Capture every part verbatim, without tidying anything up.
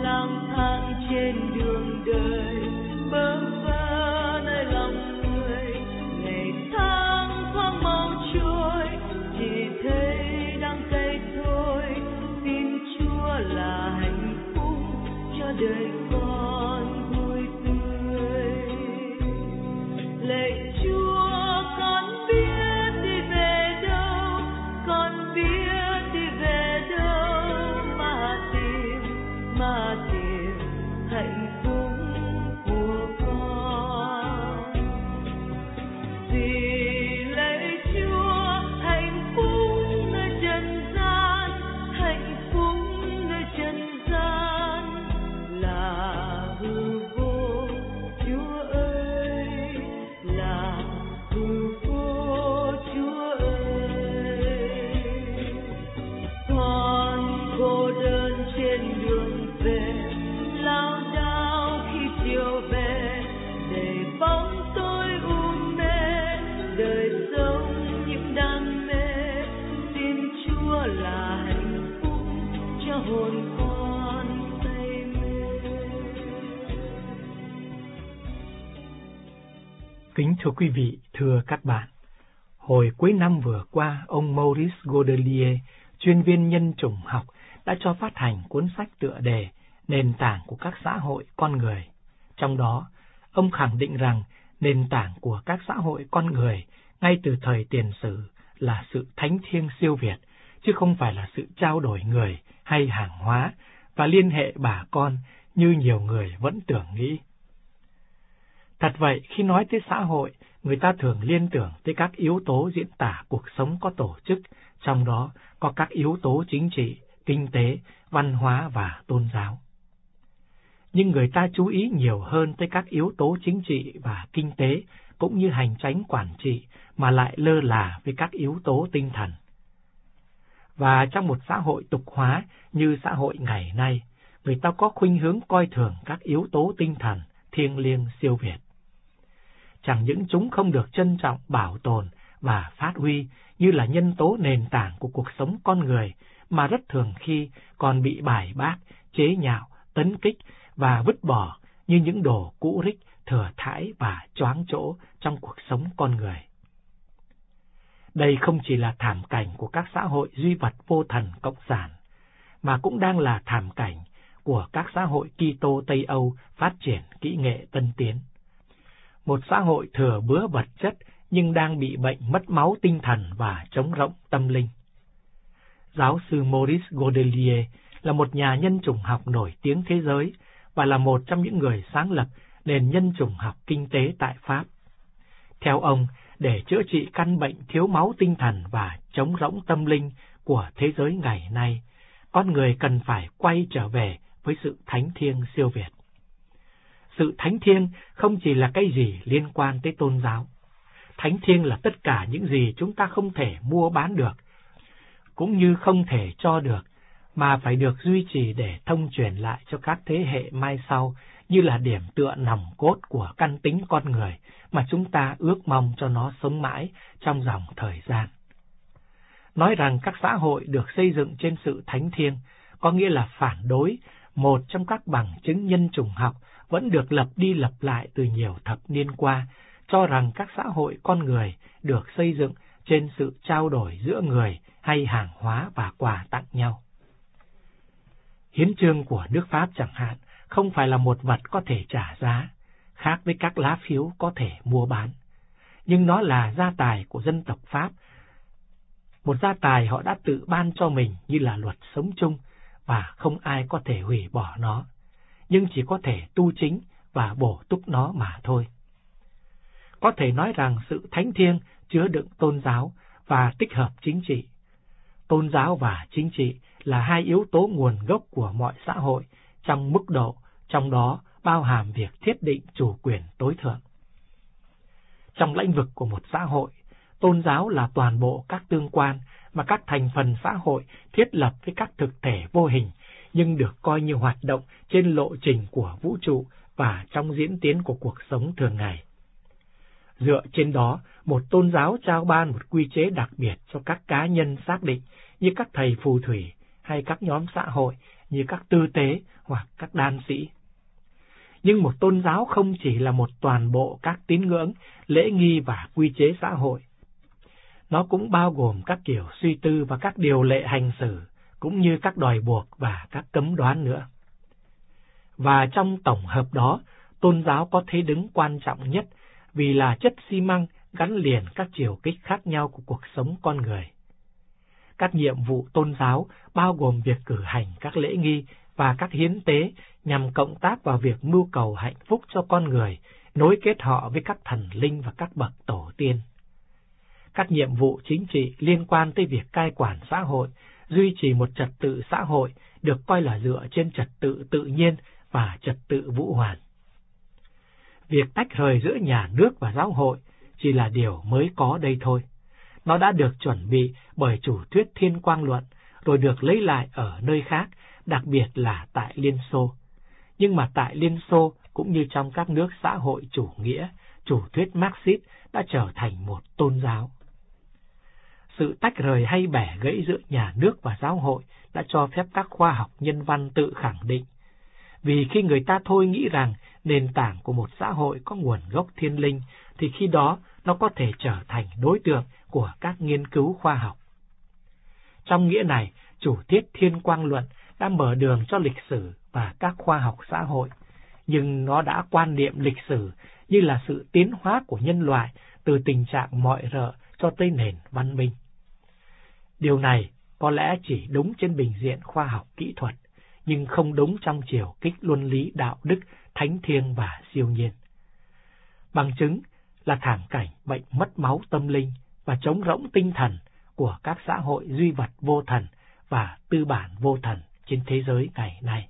lang thang trên đường đời, bơ vơ nơi lòng người, ngày tháng thoáng mau trôi, chỉ thấy đắng cay thôi. Xin Chúa là hạnh phúc cho đời con vui tươi. Lạy Chúa, con biết đi về đâu, con biết đi về đâu mà tìm, mà tìm hạnh phúc của con. Vì lạy Chúa, hạnh phúc nơi trần gian, hạnh phúc nơi trần gian là hư vô. Chúa ơi, là hư vô. Chúa ơi, con cô đơn trên đường về, lao đao khi chiều về, đầy bóng tối u mê, đời sống những đam mê. Xin Chúa là hạnh phúc cho hồn con say mê. Kính thưa quý vị, thưa các bạn, hồi cuối năm vừa qua, ông Maurice Godelier, chuyên viên nhân chủng học, đã cho phát hành cuốn sách tựa đề Nền tảng của các xã hội con người. Trong đó, ông khẳng định rằng nền tảng của các xã hội con người ngay từ thời tiền sử là sự thánh thiêng siêu việt, chứ không phải là sự trao đổi người hay hàng hóa và liên hệ bà con như nhiều người vẫn tưởng nghĩ. Thật vậy, khi nói tới xã hội, người ta thường liên tưởng tới các yếu tố diễn tả cuộc sống có tổ chức, trong đó có các yếu tố chính trị, kinh tế, văn hóa và tôn giáo. Nhưng người ta chú ý nhiều hơn tới các yếu tố chính trị và kinh tế, cũng như hành chánh quản trị, mà lại lơ là với các yếu tố tinh thần. Và trong một xã hội tục hóa như xã hội ngày nay, người ta có khuynh hướng coi thường các yếu tố tinh thần, thiêng liêng siêu việt. Chẳng những chúng không được trân trọng, bảo tồn và phát huy như là nhân tố nền tảng của cuộc sống con người, mà rất thường khi còn bị bài bác, chế nhạo, tấn kích và vứt bỏ như những đồ cũ rích, thừa thãi và choáng chỗ trong cuộc sống con người. Đây không chỉ là thảm cảnh của các xã hội duy vật vô thần cộng sản, mà cũng đang là thảm cảnh của các xã hội Kitô Tây Âu phát triển kỹ nghệ tân tiến. Một xã hội thừa bứa vật chất nhưng đang bị bệnh mất máu tinh thần và trống rỗng tâm linh. Giáo sư Maurice Godelier là một nhà nhân chủng học nổi tiếng thế giới và là một trong những người sáng lập nền nhân chủng học kinh tế tại Pháp. Theo ông, để chữa trị căn bệnh thiếu máu tinh thần và trống rỗng tâm linh của thế giới ngày nay, con người cần phải quay trở về với sự thánh thiêng siêu việt. Sự thánh thiêng không chỉ là cái gì liên quan tới tôn giáo. Thánh thiêng là tất cả những gì chúng ta không thể mua bán được, cũng như không thể cho được, mà phải được duy trì để thông truyền lại cho các thế hệ mai sau, như là điểm tựa nòng cốt của căn tính con người mà chúng ta ước mong cho nó sống mãi trong dòng thời gian. Nói rằng các xã hội được xây dựng trên sự thánh thiêng có nghĩa là phản đối một trong các bằng chứng nhân chủng học vẫn được lập đi lập lại từ nhiều thập niên qua, cho rằng các xã hội con người được xây dựng trên sự trao đổi giữa người hay hàng hóa và quà tặng nhau. Hiến chương của nước Pháp chẳng hạn không phải là một vật có thể trả giá, khác với các lá phiếu có thể mua bán, nhưng nó là gia tài của dân tộc Pháp, một gia tài họ đã tự ban cho mình như là luật sống chung, và không ai có thể hủy bỏ nó, nhưng chỉ có thể tu chính và bổ túc nó mà thôi. Có thể nói rằng sự thánh thiêng chứa đựng tôn giáo và tích hợp chính trị. Tôn giáo và chính trị là hai yếu tố nguồn gốc của mọi xã hội trong mức độ, trong đó bao hàm việc thiết định chủ quyền tối thượng. Trong lĩnh vực của một xã hội, tôn giáo là toàn bộ các tương quan mà các thành phần xã hội thiết lập với các thực thể vô hình, nhưng được coi như hoạt động trên lộ trình của vũ trụ và trong diễn tiến của cuộc sống thường ngày. Dựa trên đó, một tôn giáo trao ban một quy chế đặc biệt cho các cá nhân xác định, như các thầy phù thủy hay các nhóm xã hội như các tư tế hoặc các đan sĩ. Nhưng một tôn giáo không chỉ là một toàn bộ các tín ngưỡng, lễ nghi và quy chế xã hội. Nó cũng bao gồm các kiểu suy tư và các điều lệ hành xử, cũng như các đòi buộc và các cấm đoán nữa. Và trong tổng hợp đó, tôn giáo có thế đứng quan trọng nhất vì là chất xi măng gắn liền các chiều kích khác nhau của cuộc sống con người. Các nhiệm vụ tôn giáo bao gồm việc cử hành các lễ nghi và các hiến tế nhằm cộng tác vào việc mưu cầu hạnh phúc cho con người, nối kết họ với các thần linh và các bậc tổ tiên. Các nhiệm vụ chính trị liên quan tới việc cai quản xã hội, duy trì một trật tự xã hội được coi là dựa trên trật tự tự nhiên và trật tự vũ hoàn. Việc tách rời giữa nhà nước và giáo hội chỉ là điều mới có đây thôi. Nó đã được chuẩn bị bởi chủ thuyết Thiên Quang Luận, rồi được lấy lại ở nơi khác, đặc biệt là tại Liên Xô. Nhưng mà tại Liên Xô, cũng như trong các nước xã hội chủ nghĩa, chủ thuyết Marxist đã trở thành một tôn giáo. Sự tách rời hay bẻ gãy giữa nhà nước và giáo hội đã cho phép các khoa học nhân văn tự khẳng định. Vì khi người ta thôi nghĩ rằng nền tảng của một xã hội có nguồn gốc thiên linh, thì khi đó nó có thể trở thành đối tượng của các nghiên cứu khoa học. Trong nghĩa này, chủ thuyết Thiên Quang Luận đã mở đường cho lịch sử và các khoa học xã hội, nhưng nó đã quan niệm lịch sử như là sự tiến hóa của nhân loại từ tình trạng mọi rợ cho tới nền văn minh. Điều này có lẽ chỉ đúng trên bình diện khoa học kỹ thuật, nhưng không đúng trong chiều kích luân lý đạo đức, thánh thiêng và siêu nhiên. Bằng chứng là thảm cảnh bệnh mất máu tâm linh và trống rỗng tinh thần của các xã hội duy vật vô thần và tư bản vô thần trên thế giới ngày nay.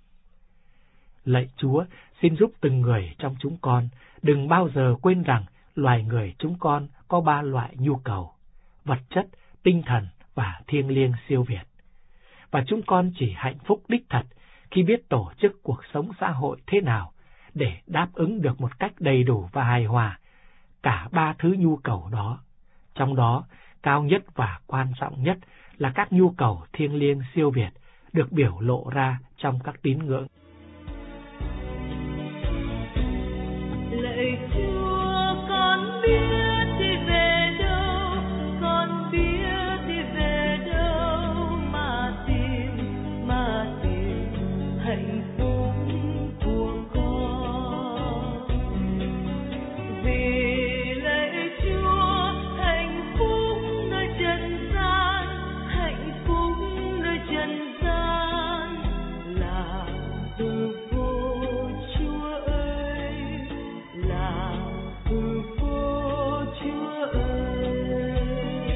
Lạy Chúa, xin giúp từng người trong chúng con đừng bao giờ quên rằng loài người chúng con có ba loại nhu cầu: vật chất, tinh thần và thiêng liêng siêu việt. Và chúng con chỉ hạnh phúc đích thật khi biết tổ chức cuộc sống xã hội thế nào để đáp ứng được một cách đầy đủ và hài hòa cả ba thứ nhu cầu đó. Trong đó, cao nhất và quan trọng nhất là các nhu cầu thiêng liêng siêu việt được biểu lộ ra trong các tín ngưỡng. Lạy Chúa, con biết đi về đâu, con biết đi về đâu mà tìm, mà tìm hạnh phúc của con. Vì lạy Chúa, hạnh phúc nơi trần gian, hạnh phúc nơi trần gian là hư vô. Chúa ơi, là hư vô. Chúa ơi,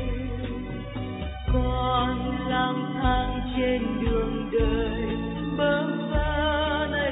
con lang thang trên đường đời, bơ vơ nơi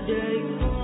đời